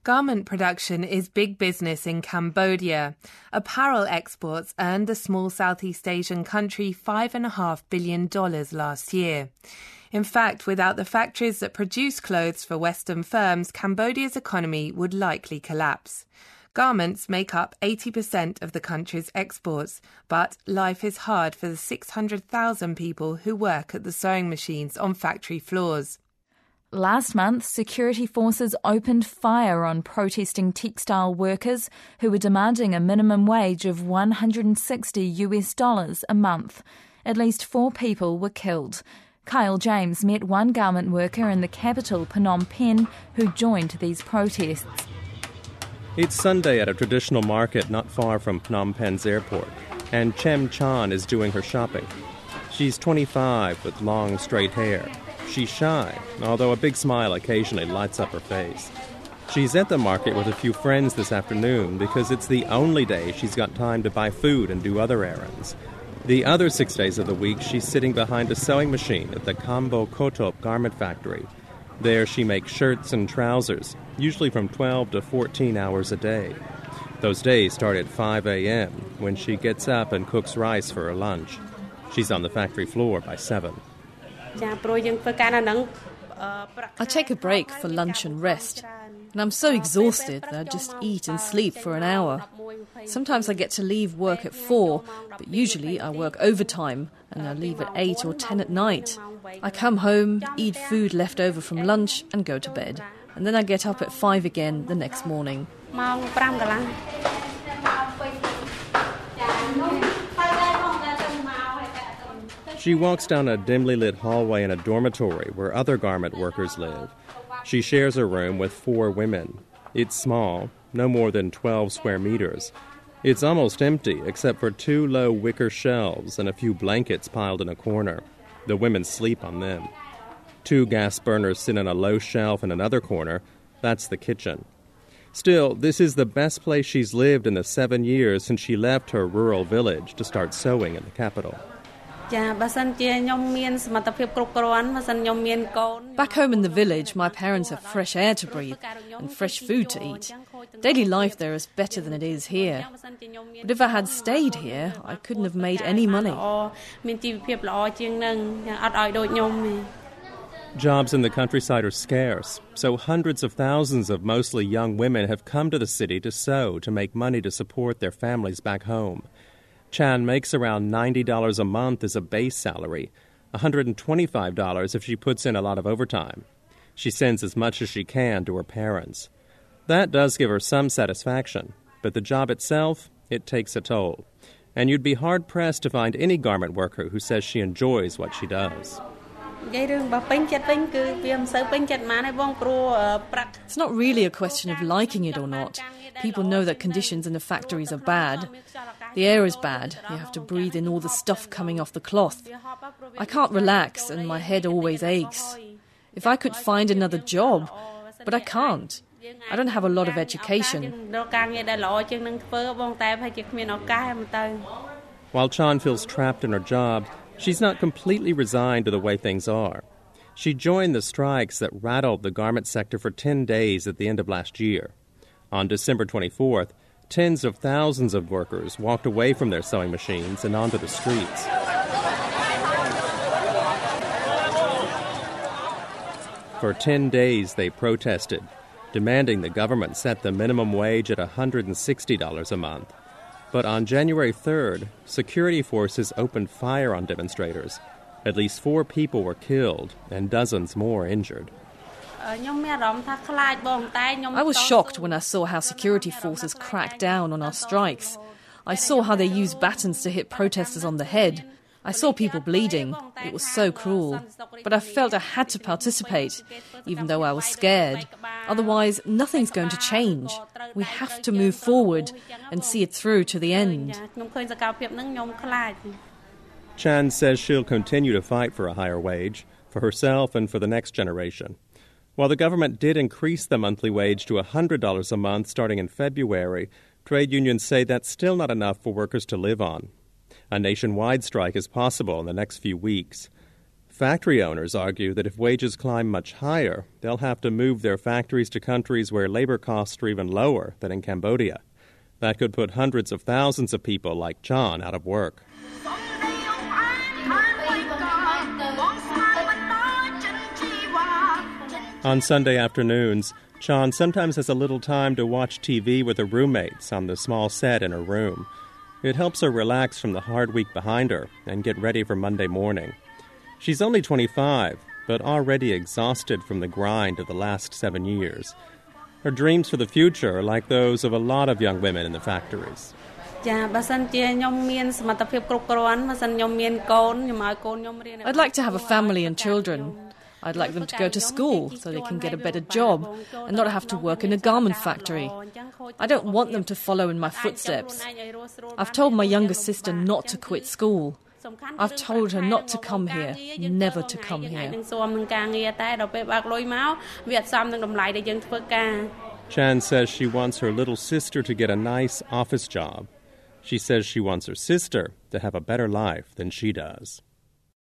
Garment production is big business in Cambodia. Apparel exports earned the small Southeast Asian country $5.5 billion last year. In fact, without the factories that produce clothes for Western firms, Cambodia's economy would likely collapse. Garments make up 80% of the country's exports, but life is hard for the 600,000 people who work at the sewing machines on factory floors. Last month, security forces opened fire on protesting textile workers who were demanding a minimum wage of $160 a month. At least 4 people were killed. Kyle James met one garment worker in the capital, Phnom Penh, who joined these protests. It's Sunday at a traditional market not far from Phnom Penh's airport, and Chem Chan is doing her shopping. She's 25 with long, straight hair. She's shy, although a big smile occasionally lights up her face. She's at the market with a few friends this afternoon because it's the only day she's got time to buy food and do other errands. The other 6 days of the week, she's sitting behind a sewing machine at the Kambo Kotop garment factory. There she makes shirts and trousers, usually from 12 to 14 hours a day. Those days start at 5 a.m. when she gets up and cooks rice for her lunch. She's on the factory floor by 7. I take a break for lunch and rest, and I'm so exhausted that I just eat and sleep for an hour. Sometimes I get to leave work at 4, but usually I work overtime and I leave at 8 or 10 at night. I come home, eat food left over from lunch and go to bed. And then I get up at 5 again the next morning. She walks down a dimly lit hallway in a dormitory where other garment workers live. She shares a room with 4 women. It's small, no more than 12 square meters. It's almost empty except for 2 low wicker shelves and a few blankets piled in a corner. The women sleep on them. 2 gas burners sit on a low shelf in another corner. That's the kitchen. Still, this is the best place she's lived in the 7 years since she left her rural village to start sewing in the capital. Back home in the village, my parents have fresh air to breathe and fresh food to eat. Daily life there is better than it is here. But if I had stayed here, I couldn't have made any money. Jobs in the countryside are scarce, so hundreds of thousands of mostly young women have come to the city to sew to make money to support their families back home. Chan makes around $90 a month as a base salary, $125 if she puts in a lot of overtime. She sends as much as she can to her parents. That does give her some satisfaction, but the job itself, it takes a toll. And you'd be hard-pressed to find any garment worker who says she enjoys what she does. It's not really a question of liking it or not. People know that conditions in the factories are bad. The air is bad. You have to breathe in all the stuff coming off the cloth. I can't relax and my head always aches. If I could find another job, but I can't. I don't have a lot of education. While Chan feels trapped in her job, she's not completely resigned to the way things are. She joined the strikes that rattled the garment sector for 10 days at the end of last year. On December 24th, tens of thousands of workers walked away from their sewing machines and onto the streets. For 10 days they protested, demanding the government set the minimum wage at $160 a month. But on January 3rd, security forces opened fire on demonstrators. At least 4 people were killed and dozens more injured. I was shocked when I saw how security forces cracked down on our strikes. I saw how they used batons to hit protesters on the head. I saw people bleeding. It was so cruel. But I felt I had to participate, even though I was scared. Otherwise, nothing's going to change. We have to move forward and see it through to the end. Chan says she'll continue to fight for a higher wage, for herself and for the next generation. While the government did increase the monthly wage to $100 a month starting in February, trade unions say that's still not enough for workers to live on. A nationwide strike is possible in the next few weeks. Factory owners argue that if wages climb much higher, they'll have to move their factories to countries where labor costs are even lower than in Cambodia. That could put hundreds of thousands of people like Chan out of work. On Sunday afternoons, Chan sometimes has a little time to watch TV with her roommates on the small set in her room. It helps her relax from the hard week behind her and get ready for Monday morning. She's only 25, but already exhausted from the grind of the last 7 years. Her dreams for the future are like those of a lot of young women in the factories. I'd like to have a family and children. I'd like them to go to school so they can get a better job and not have to work in a garment factory. I don't want them to follow in my footsteps. I've told my younger sister not to quit school. I've told her not to come here, never to come here. Chan says she wants her little sister to get a nice office job. She says she wants her sister to have a better life than she does.